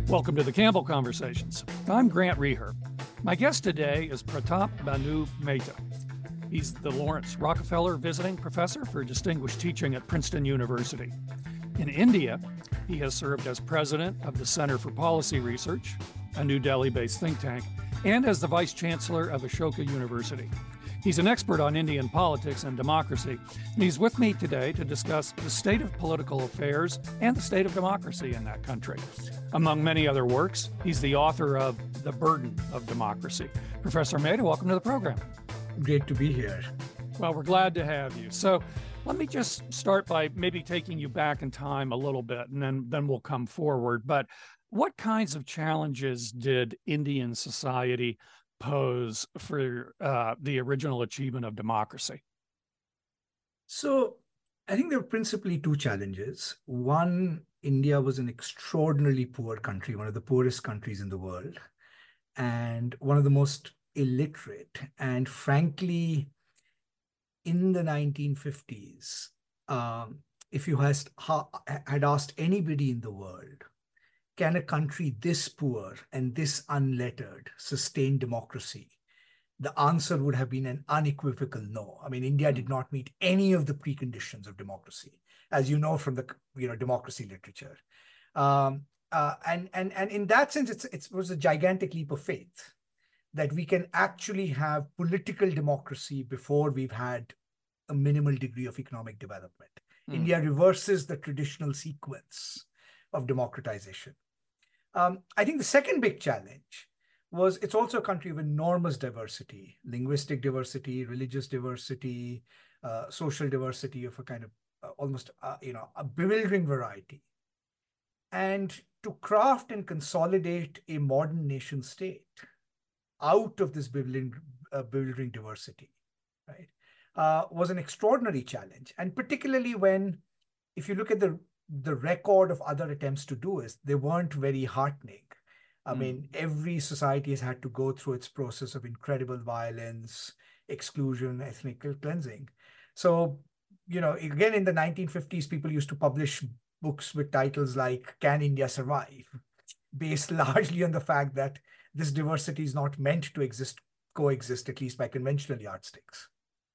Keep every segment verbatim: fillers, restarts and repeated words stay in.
Welcome to the Campbell Conversations. I'm Grant Reher. My guest today is Pratap Bhanu Mehta. He's the Lawrence Rockefeller Visiting Professor for Distinguished Teaching at Princeton University. In India, he has served as president of the Center for Policy Research, a New Delhi-based think tank, and as the vice chancellor of Ashoka University. He's an expert on Indian politics and democracy, and he's with me today to discuss the state of political affairs and the state of democracy in that country. Among many other works, he's the author of The Burden of Democracy. Professor Mehta, welcome to the program. Great to be here. Well, we're glad to have you. So let me just start by maybe taking you back in time a little bit, and then, then we'll come forward. But what kinds of challenges did Indian society pose for uh, the original achievement of democracy? So I think there were principally two challenges. One, India was an extraordinarily poor country, one of the poorest countries in the world, and one of the most illiterate. And frankly, in the nineteen fifties, um, if you has, ha, had asked anybody in the world, can a country this poor and this unlettered sustain democracy? The answer would have been an unequivocal no. I mean, India did not meet any of the preconditions of democracy, as you know from the you know democracy literature. Um, uh, and, and, and in that sense, it's, it was a gigantic leap of faith that we can actually have political democracy before we've had a minimal degree of economic development. Mm. India reverses the traditional sequence of democratization. Um, I think the second big challenge was it's also a country of enormous diversity, linguistic diversity, religious diversity, uh, social diversity of a kind of uh, almost, uh, you know, a bewildering variety. And to craft and consolidate a modern nation state out of this bewildering, uh, bewildering diversity, right, uh, was an extraordinary challenge. And particularly when, if you look at the the record of other attempts to do is they weren't very heartening. I mm. mean, every society has had to go through its process of incredible violence, exclusion, ethnic cleansing. So, you know, again, in the nineteen fifties, people used to publish books with titles like Can India Survive? Based largely on the fact that this diversity is not meant to exist, coexist, at least by conventional yardsticks.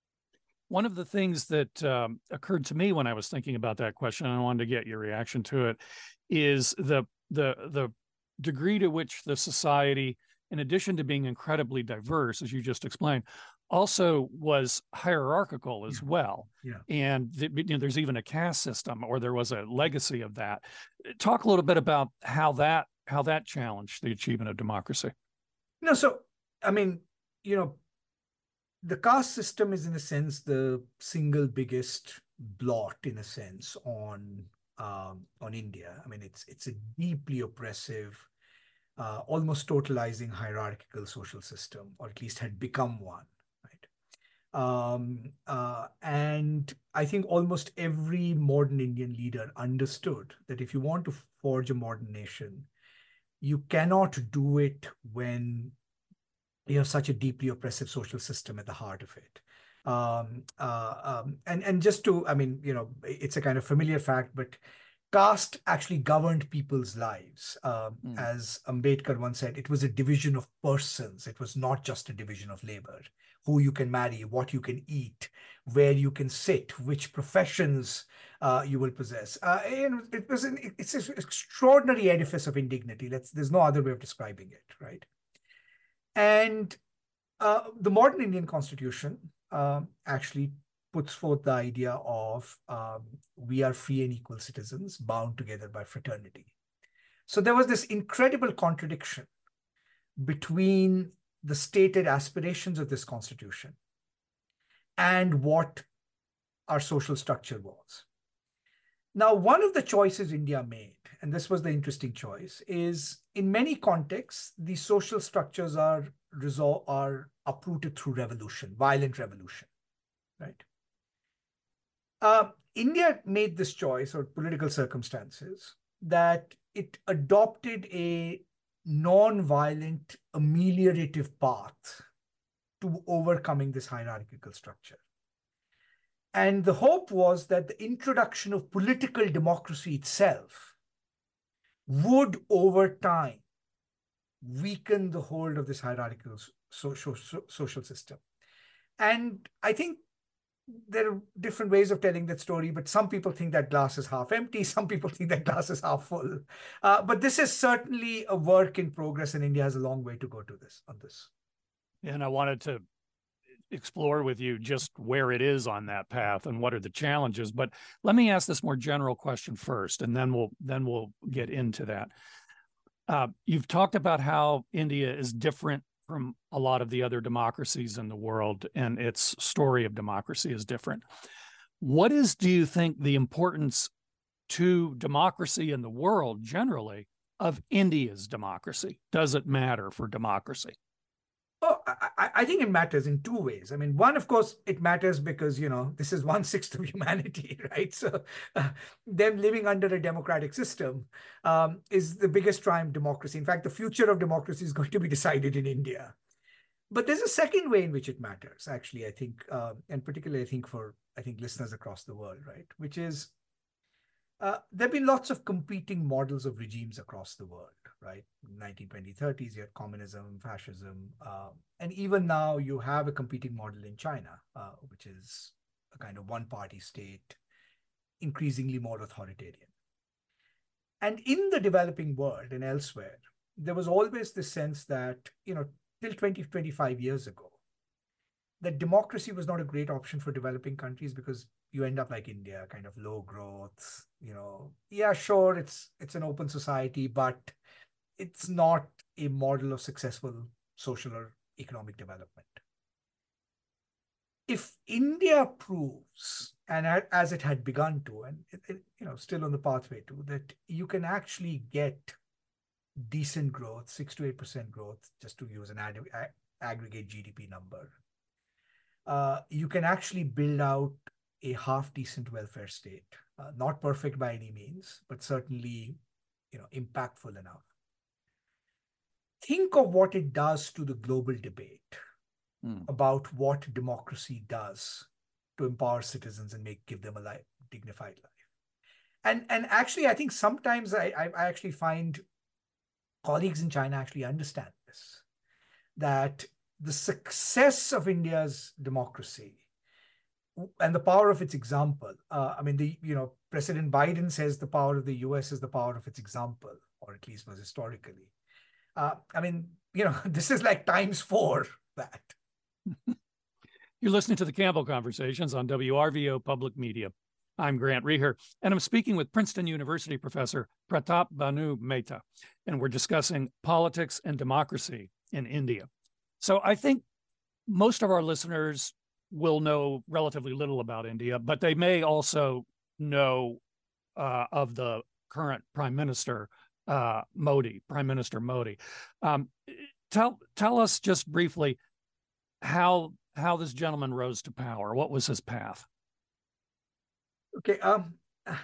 One of the things that um, occurred to me when I was thinking about that question, and I wanted to get your reaction to it, is the the the degree to which the society, in addition to being incredibly diverse, as you just explained, also was hierarchical as yeah. well. Yeah. And the, you know, there's even a caste system, or there was a legacy of that. Talk a little bit about how that how that challenged the achievement of democracy. No, so I mean, you know. The caste system is, in a sense, the single biggest blot, in a sense, on um, on India. I mean, it's it's a deeply oppressive, uh, almost totalizing hierarchical social system, or at least had become one, right? Um, uh, and I think almost every modern Indian leader understood that if you want to forge a modern nation, you cannot do it when you have such a deeply oppressive social system at the heart of it. Um, uh, um, and, and just to, I mean, you know, it's a kind of familiar fact, but caste actually governed people's lives. Um, mm. As Ambedkar once said, it was a division of persons. It was not just a division of labor. Who you can marry, what you can eat, where you can sit, which professions uh, you will possess. Uh, and it was an, it's an extraordinary edifice of indignity. Let's, there's no other way of describing it, right? And uh, the modern Indian constitution uh, actually puts forth the idea of um, we are free and equal citizens bound together by fraternity. So there was this incredible contradiction between the stated aspirations of this constitution and what our social structure was. Now, one of the choices India made, and this was the interesting choice, is in many contexts, the social structures are resolved, are uprooted through revolution, violent revolution, right? Uh, India made this choice, or political circumstances, that it adopted a non-violent, ameliorative path to overcoming this hierarchical structure. And the hope was that the introduction of political democracy itself would over time weaken the hold of this hierarchical social, social system. And I think there are different ways of telling that story, but some people think that glass is half empty. Some people think that glass is half full. Uh, but this is certainly a work in progress, and India has a long way to go to this on this. And I wanted to explore with you just where it is on that path and what are the challenges. But let me ask this more general question first, and then we'll then we'll get into that. Uh, you've talked about how India is different from a lot of the other democracies in the world, and its story of democracy is different. What is, do you think, the importance to democracy in the world generally of India's democracy? Does it matter for democracy? Oh, I, I think it matters in two ways. I mean, one, of course, it matters because, you know, this is one sixth of humanity, right? So uh, them living under a democratic system um, is the biggest triumph democracy. In fact, the future of democracy is going to be decided in India. But there's a second way in which it matters, actually, I think, uh, and particularly, I think, for, I think, listeners across the world, right? Which is, Uh, there have been lots of competing models of regimes across the world, right? nineteen twenty, thirties, you had communism, fascism, uh, and even now you have a competing model in China, uh, which is a kind of one-party state, increasingly more authoritarian. And in the developing world and elsewhere, there was always this sense that, you know, till twenty, twenty-five years ago, that democracy was not a great option for developing countries because you end up like India, kind of low growth, you know, yeah, sure, it's it's an open society, but it's not a model of successful social or economic development. If India proves, and as it had begun to, and it, it, you know, still on the pathway to, that you can actually get decent growth, six to eight percent growth, just to use an ag aggregate G D P number, uh, you can actually build out a half-decent welfare state. Uh, not perfect by any means, but certainly, you know, impactful enough. Think of what it does to the global debate mm. about what democracy does to empower citizens and make give them a life, dignified life. And and actually, I think sometimes I, I actually find colleagues in China actually understand this, that the success of India's democracy and the power of its example. Uh, I mean, the you know President Biden says the power of the U S is the power of its example, or at least was historically. Uh, I mean, you know, this is like times four that. You're listening to the Campbell Conversations on W R V O Public Media. I'm Grant Reher, and I'm speaking with Princeton University professor Pratap Bhanu Mehta, and we're discussing politics and democracy in India. So I think most of our listeners will know relatively little about India, but they may also know uh, of the current Prime Minister, uh, Modi, Prime Minister Modi. Um, tell tell us just briefly how how this gentleman rose to power. What was his path? Okay, um,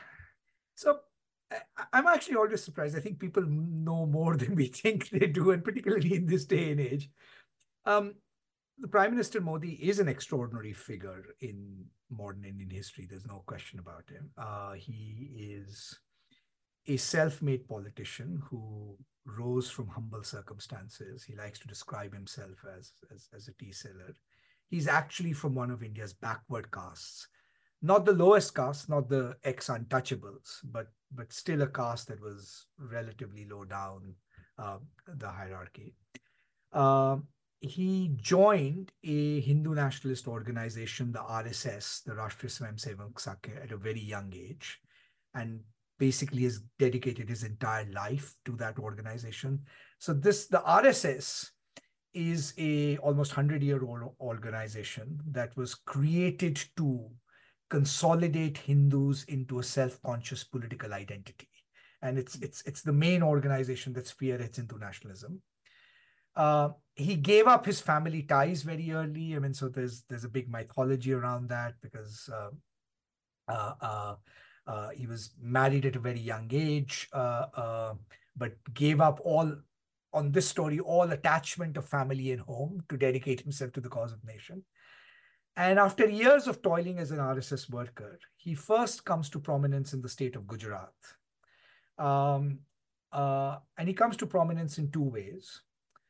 so I'm actually always surprised. I think people know more than we think they do, and particularly in this day and age. Um, The Prime Minister Modi is an extraordinary figure in modern Indian history. There's no question about him. Uh, he is a self-made politician who rose from humble circumstances. He likes to describe himself as, as, as a tea seller. He's actually from one of India's backward castes. Not the lowest caste, not the ex-untouchables, but, but still a caste that was relatively low down uh, the hierarchy. Uh, He joined a Hindu nationalist organization, the R S S, the Rashtriya Swayamsevak Sangh, at a very young age, and basically has dedicated his entire life to that organization. So this, the R S S is a almost hundred-year-old organization that was created to consolidate Hindus into a self-conscious political identity. And it's, it's, it's the main organization that spearheads Hindu nationalism. Uh, he gave up his family ties very early. I mean, so there's there's a big mythology around that because uh, uh, uh, uh, he was married at a very young age, uh, uh, but gave up all, on this story, all attachment of family and home to dedicate himself to the cause of nation. And after years of toiling as an R S S worker, he first comes to prominence in the state of Gujarat. Um, uh, and he comes to prominence in two ways.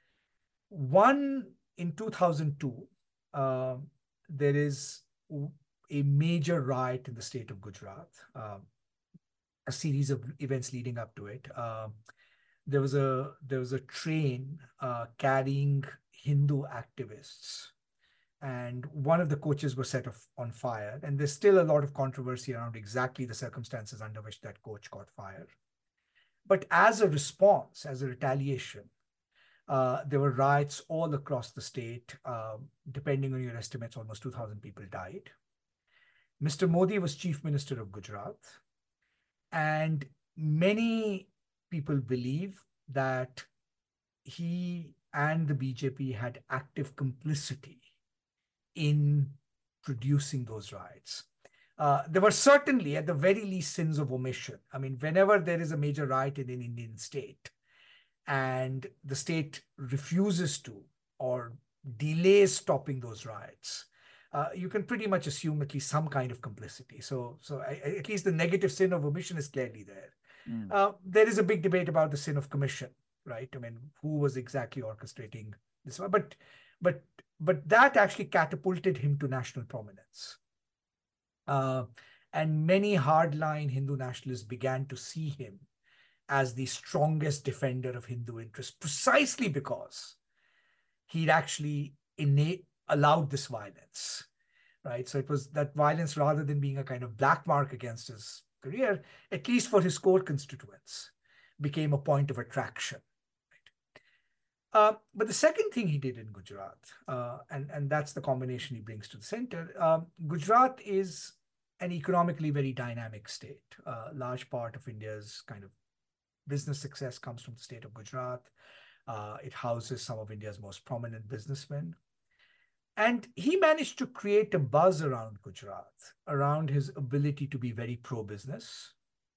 One, in two thousand two, uh, there is a major riot in the state of Gujarat, uh, a series of events leading up to it. Uh, there was a there was a train uh, carrying Hindu activists, and one of the coaches was set off on fire. And there's still a lot of controversy around exactly the circumstances under which that coach caught fire. But as a response, as a retaliation, uh, there were riots all across the state. Uh, depending on your estimates, almost two thousand people died. Mister Modi was Chief Minister of Gujarat, and many people believe that he and the B J P had active complicity in producing those riots. Uh, there were certainly, at the very least, sins of omission. I mean, whenever there is a major riot in an Indian state and the state refuses to or delays stopping those riots, uh, you can pretty much assume at least some kind of complicity. So, so I, at least the negative sin of omission is clearly there. Mm. Uh, there is a big debate about the sin of commission, right? I mean, who was exactly orchestrating this one? But, but, but that actually catapulted him to national prominence. Uh, and many hardline Hindu nationalists began to see him as the strongest defender of Hindu interests, precisely because he'd actually innate, allowed this violence, right? So it was that violence, rather than being a kind of black mark against his career, at least for his core constituents, became a point of attraction. Right? Uh, but the second thing he did in Gujarat, uh, and, and that's the combination he brings to the center, um, Gujarat is an economically very dynamic state. A uh, large part of India's kind of business success comes from the state of Gujarat. Uh, it houses some of India's most prominent businessmen. And he managed to create a buzz around Gujarat, around his ability to be very pro-business,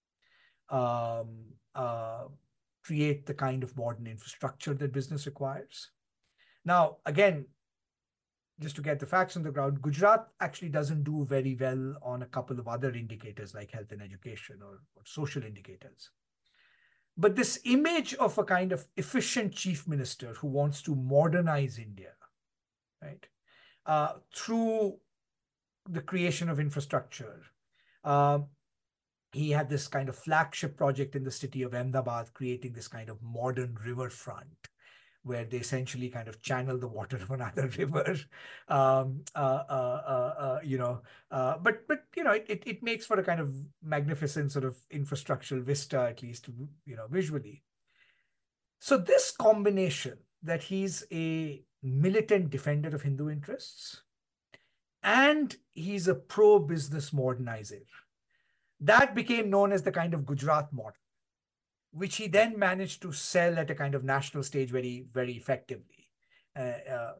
um, uh, create the kind of modern infrastructure that business requires. Now, again, just to get the facts on the ground, Gujarat actually doesn't do very well on a couple of other indicators like health and education or, or social indicators. But this image of a kind of efficient chief minister who wants to modernize India, right, uh, through the creation of infrastructure. Uh, he had this kind of flagship project in the city of Ahmedabad, creating this kind of modern riverfront, where they essentially kind of channel the water of another river, um, uh, uh, uh, uh, you know, uh, but, but, you know, it, it makes for a kind of magnificent sort of infrastructural vista, at least, you know, visually. So this combination that he's a militant defender of Hindu interests and he's a pro-business modernizer, that became known as the kind of Gujarat model, which he then managed to sell at a kind of national stage very, very effectively. Uh, uh,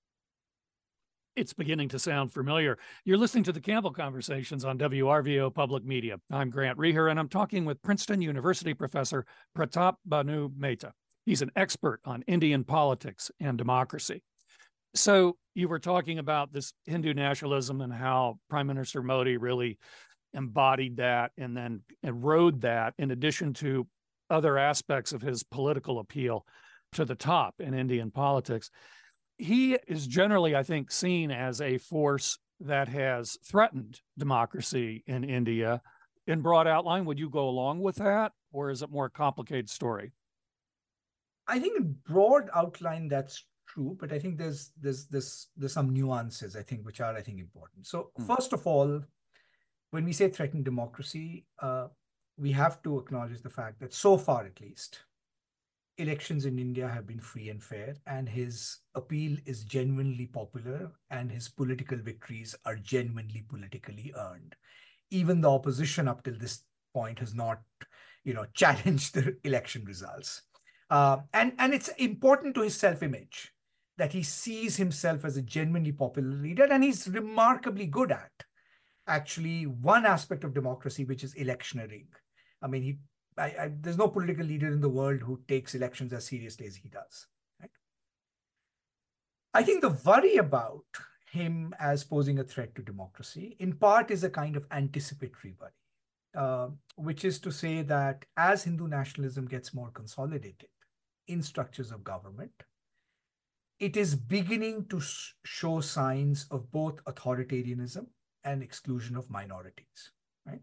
it's beginning to sound familiar. You're listening to the Campbell Conversations on W R V O Public Media. I'm Grant Reher, and I'm talking with Princeton University professor Pratap Bhanu Mehta. He's an expert on Indian politics and democracy. So you were talking about this Hindu nationalism and how Prime Minister Modi really embodied that and then erode that, in addition to other aspects of his political appeal to the top in Indian politics. He is generally, I think, seen as a force that has threatened democracy in India. In broad outline, would you go along with that, or is it more a complicated story? I think in broad outline, that's true, but I think there's there's there's there's some nuances, I think, which are, I think, important. So mm. first of all, when we say threatened democracy, uh, we have to acknowledge the fact that so far, at least, elections in India have been free and fair, and his appeal is genuinely popular, and his political victories are genuinely politically earned. Even the opposition up till this point has not, you know, challenged the election results. Uh, and, and it's important to his self-image that he sees himself as a genuinely popular leader, and he's remarkably good at actually one aspect of democracy, which is electioneering. I mean, he, I, I, there's no political leader in the world who takes elections as seriously as he does. Right? I think the worry about him as posing a threat to democracy, in part, is a kind of anticipatory worry. uh, which is to say that as Hindu nationalism gets more consolidated in structures of government, it is beginning to show signs of both authoritarianism and exclusion of minorities, right?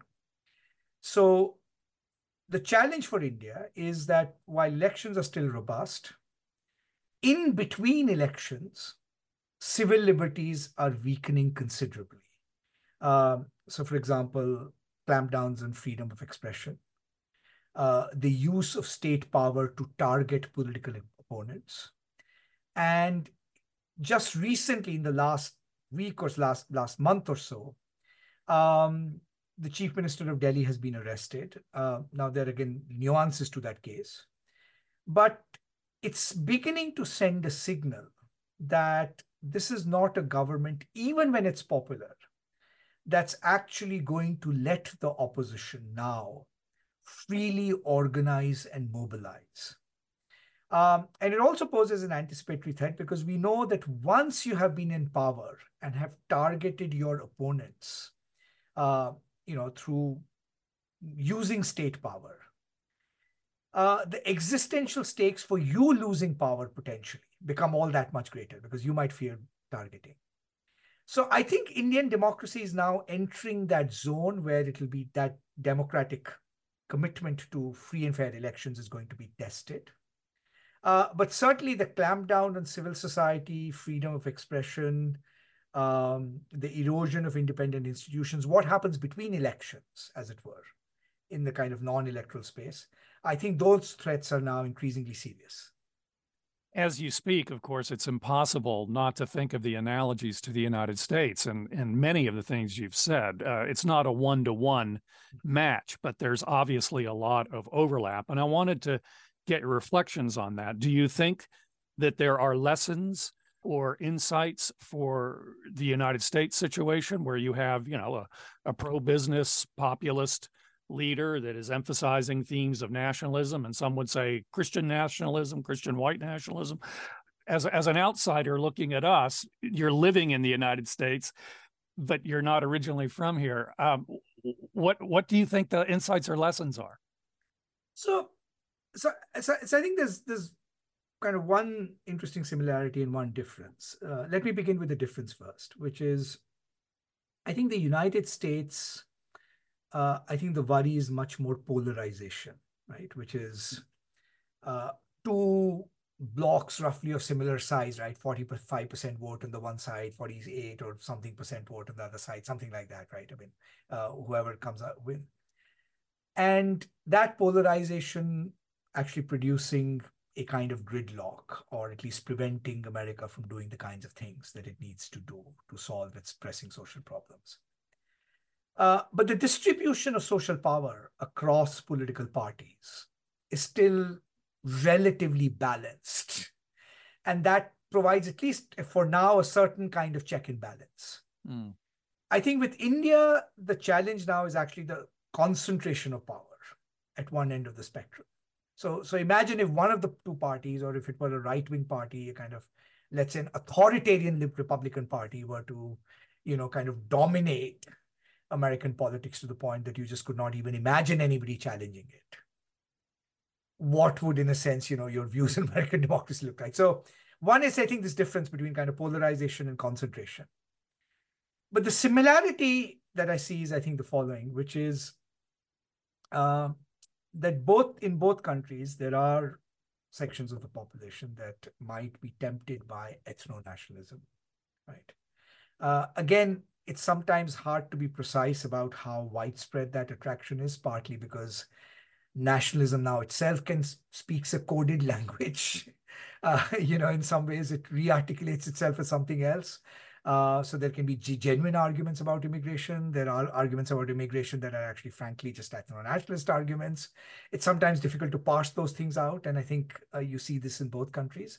So the challenge for India is that while elections are still robust, in between elections, civil liberties are weakening considerably. Um, so, for example, clampdowns on freedom of expression, uh, the use of state power to target political opponents, and just recently, in the last week or last last month or so, um, the chief minister of Delhi has been arrested. Uh, now, there are again nuances to that case, but it's beginning to send a signal that this is not a government, even when it's popular, that's actually going to let the opposition now freely organize and mobilize. Um, and it also poses an anticipatory threat because we know that once you have been in power and have targeted your opponents, uh, you know, through using state power, uh, the existential stakes for you losing power potentially become all that much greater because you might fear targeting. So I think Indian democracy is now entering that zone where it'll be that democratic commitment to free and fair elections is going to be tested. Uh, but certainly the clampdown on civil society, freedom of expression, um, the erosion of independent institutions, what happens between elections, as it were, in the kind of non-electoral space, I think those threats are now increasingly serious. As you speak, of course, it's impossible not to think of the analogies to the United States and, and many of the things you've said. Uh, it's not a one-to-one match, but there's obviously a lot of overlap. And I wanted to get your reflections on that. Do you think that there are lessons or insights for the United States situation where you have, you know, a, a pro-business populist leader that is emphasizing themes of nationalism, and some would say Christian nationalism, Christian white nationalism? As, as an outsider looking at us, you're living in the United States, but you're not originally from here. Um, what what do you think the insights or lessons are? So, so, so, so I think there's there's kind of one interesting similarity and one difference. Uh, let me begin with the difference first, which is, I think the United States, uh, I think the worry is much more polarization, right? Which is uh, two blocks roughly of similar size, right? forty-five percent vote on the one side, forty-eight or something percent vote on the other side, something like that, right? I mean, uh, whoever comes out with. And that polarization actually producing a kind of gridlock, or at least preventing America from doing the kinds of things that it needs to do to solve its pressing social problems. Uh, but the distribution of social power across political parties is still relatively balanced. And that provides, at least for now, a certain kind of check and balance. Mm. I think with India, the challenge now is actually the concentration of power at one end of the spectrum. So, so imagine if one of the two parties, or if it were a right-wing party, a kind of, let's say, an authoritarian Republican Party were to, you know, kind of dominate American politics to the point that you just could not even imagine anybody challenging it. What would, in a sense, you know, your views on American democracy look like? So one is, I think, this difference between kind of polarization and concentration. But the similarity that I see is, I think, the following, which is uh, that both in both countries, there are sections of the population that might be tempted by ethno-nationalism, right? Uh, again, it's sometimes hard to be precise about how widespread that attraction is, partly because nationalism now itself can speaks a coded language. Uh, you know, in some ways it re-articulates itself as something else. Uh, so there can be genuine arguments about immigration. There are arguments about immigration that are actually, frankly, just ethno-nationalist arguments. It's sometimes difficult to parse those things out. And I think uh, you see this in both countries.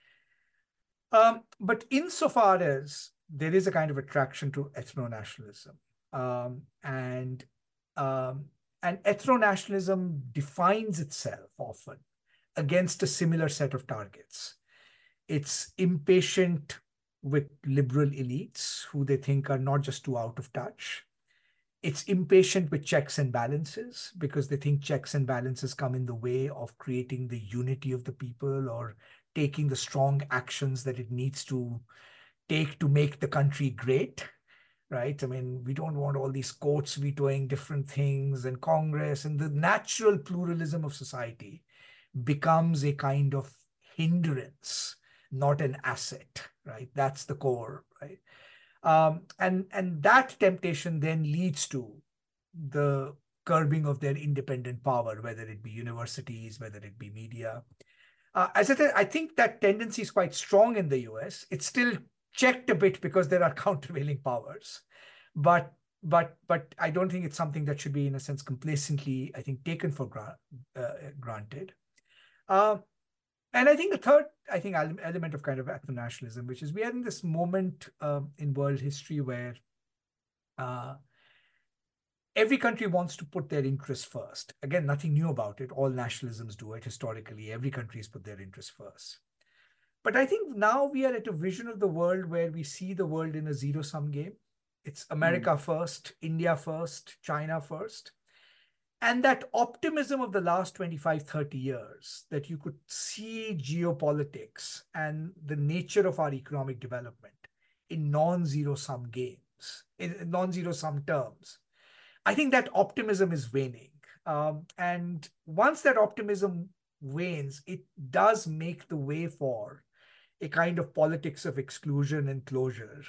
Um, but insofar as there is a kind of attraction to ethno-nationalism, um, and um, and ethno-nationalism defines itself often against a similar set of targets. It's impatient with liberal elites who they think are not just too out of touch. it's impatient with checks and balances because they think checks and balances come in the way of creating the unity of the people or taking the strong actions that it needs to take to make the country great, right? I mean, we don't want all these courts vetoing different things and Congress, and the natural pluralism of society becomes a kind of hindrance, not an asset, right? That's the core, right? Um, and, and that temptation then leads to the curbing of their independent power, whether it be universities, whether it be media. Uh, as I said, I think that tendency is quite strong in the U S. It's still checked a bit because there are countervailing powers, but but but I don't think it's something that should be, in a sense, complacently, I think, taken for gra uh, granted. Uh, and I think the third, I think, element of kind of ethno-nationalism, which is we are in this moment uh, in world history where uh, every country wants to put their interests first. Again, nothing new about it. All nationalisms do it historically. Every country has put their interests first. But I think now we are at a vision of the world where we see the world in a zero-sum game. It's America mm. first, India first, China first. And that optimism of the last twenty-five, thirty years, that you could see geopolitics and the nature of our economic development in non-zero-sum games, in non-zero-sum terms, I think that optimism is waning. Um, and once that optimism wanes, it does make the way for a kind of politics of exclusion and closure,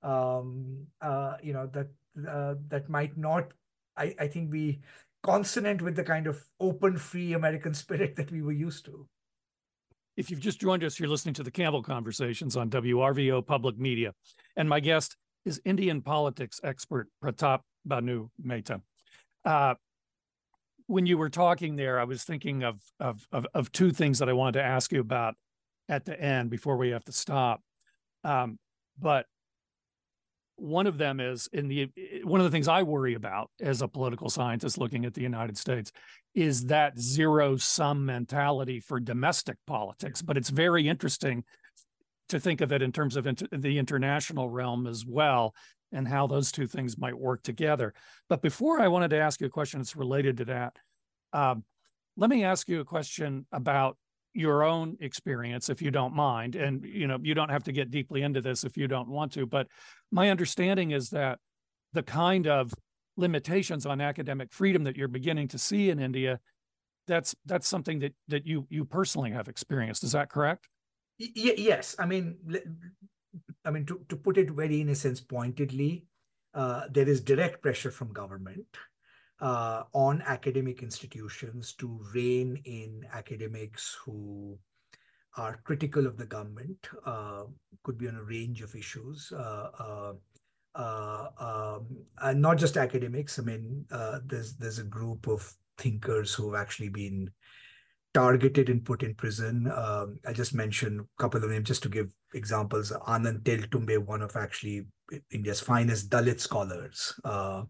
um, uh, you know, that uh, that might not, I, I think, be consonant with the kind of open, free American spirit that we were used to. If you've just joined us, you're listening to the Campbell Conversations on W R V O Public Media. And my guest is Indian politics expert Pratap Bhanu Mehta. Uh, when you were talking there, I was thinking of, of, of, of two things that I wanted to ask you about at the end before we have to stop. Um, but one of them is in the one of the things I worry about as a political scientist looking at the United States is that zero-sum mentality for domestic politics. But it's very interesting to think of it in terms of inter the international realm as well, and how those two things might work together. But before I wanted to ask you a question that's related to that, um, let me ask you a question about your own experience, if you don't mind. And, you know, you don't have to get deeply into this if you don't want to, but my understanding is that the kind of limitations on academic freedom that you're beginning to see in India, that's that's something that that you you personally have experienced. Is that correct? Y yes. I mean, I mean, to, to put it very, in a sense, pointedly, uh, there is direct pressure from government uh, on academic institutions to rein in academics who are critical of the government, uh, could be on a range of issues, uh, uh, uh, um, and not just academics. I mean, uh, there's there's a group of thinkers who have actually been targeted and put in prison. Um, I just mentioned a couple of names just to give examples. Anand Teltumbde, one of actually India's finest Dalit scholars. Uh,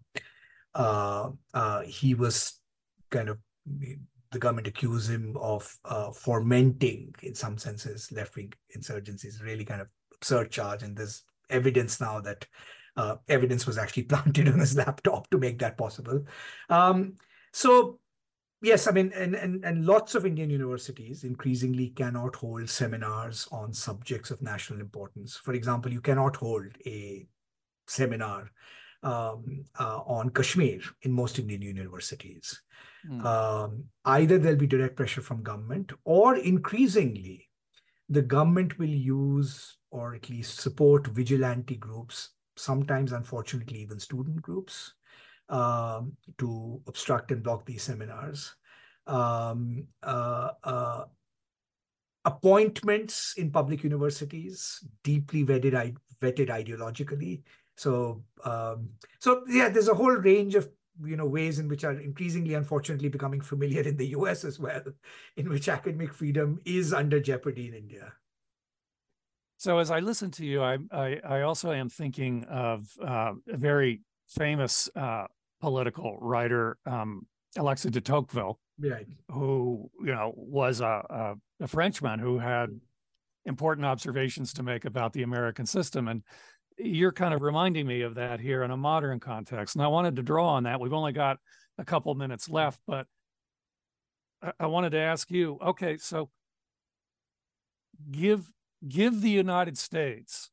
uh, uh, he was kind of, the government accused him of uh, fomenting, in some senses, left-wing insurgencies. Really kind of absurd charge. And there's evidence now that uh, evidence was actually planted on his laptop to make that possible. Um, so, yes, I mean, and, and, and lots of Indian universities increasingly cannot hold seminars on subjects of national importance. For example, you cannot hold a seminar um, uh, on Kashmir in most Indian universities. Mm. Um, either there'll be direct pressure from government, or increasingly, the government will use or at least support vigilante groups, sometimes, unfortunately, even student groups, Um, to obstruct and block these seminars. Um, uh, uh, appointments in public universities, deeply vetted, vetted ideologically. So, um, so yeah, there's a whole range of, you know, ways in which are increasingly, unfortunately, becoming familiar in the U S as well, in which academic freedom is under jeopardy in India. So as I listen to you, I, I, I also am thinking of uh, a very famous uh, political writer, um, Alexis de Tocqueville, right, who, you know, was a, a, a Frenchman who had important observations to make about the American system. And you're kind of reminding me of that here in a modern context. And I wanted to draw on that. We've only got a couple minutes left, but I, I wanted to ask you, okay, so give give the United States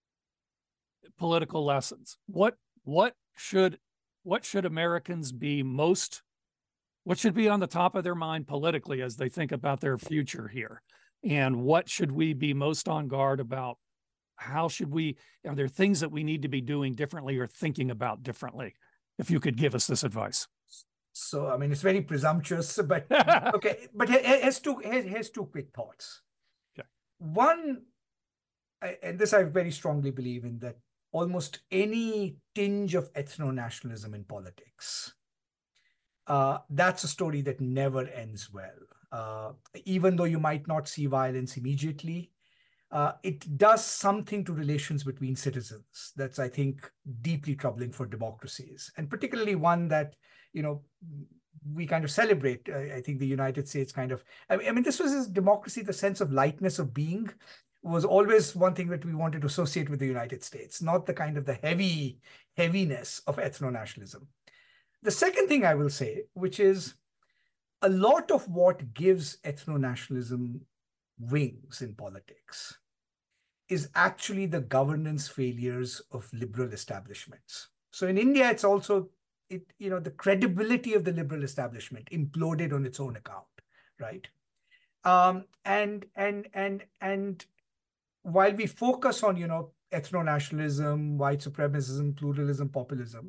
political lessons. What what should what should Americans be most what should be on the top of their mind politically as they think about their future here? And what should we be most on guard about? How should we, are there things that we need to be doing differently or thinking about differently? If you could give us this advice. So, I mean, it's very presumptuous, but okay. But here's two, here's, here's two quick thoughts. Okay. One, and this I very strongly believe in, that almost any tinge of ethno-nationalism in politics, uh, that's a story that never ends well. Uh, even though you might not see violence immediately, uh, it does something to relations between citizens that's, I think, deeply troubling for democracies, and particularly one that, you know, we kind of celebrate. I, I think the United States kind of, I mean, I mean, this was his democracy, the sense of lightness of being was always one thing that we wanted to associate with the United States, not the kind of the heavy heaviness of ethno-nationalism. The second thing I will say, which is a lot of what gives ethno-nationalism wings in politics is actually the governance failures of liberal establishments. So in India, it's also, it, you know, the credibility of the liberal establishment imploded on its own account, right? Um, and, and, and, and while we focus on, you know, ethno-nationalism, white supremacism, pluralism, populism,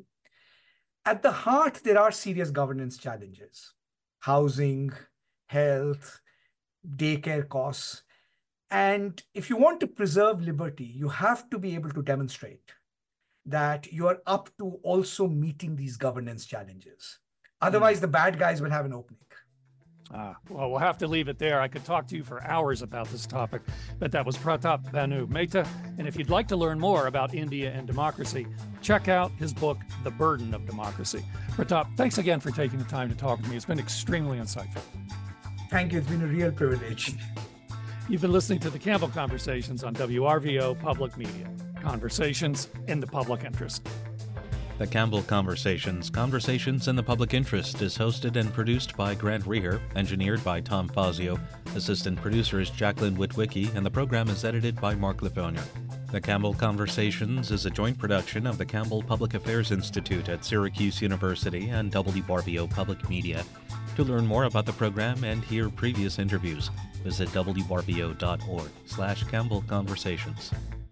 at the heart, there are serious governance challenges: housing, health, daycare costs. And if you want to preserve liberty, you have to be able to demonstrate that you are up to also meeting these governance challenges. Otherwise, mm. the bad guys will have an opening. Ah, well, we'll have to leave it there. I could talk to you for hours about this topic, but that was Pratap Bhanu Mehta. And if you'd like to learn more about India and democracy, check out his book, The Burden of Democracy. Pratap, thanks again for taking the time to talk to me. It's been extremely insightful. Thank you. It's been a real privilege. You've been listening to the Campbell Conversations on W R V O Public Media. Conversations in the public interest. The Campbell Conversations, Conversations in the Public Interest, is hosted and produced by Grant Reher, engineered by Tom Fazio, assistant producer is Jacqueline Witwicky, and the program is edited by Mark Lefonier. The Campbell Conversations is a joint production of the Campbell Public Affairs Institute at Syracuse University and W R V O Public Media. To learn more about the program and hear previous interviews, visit W R V O dot org slash Campbell Conversations.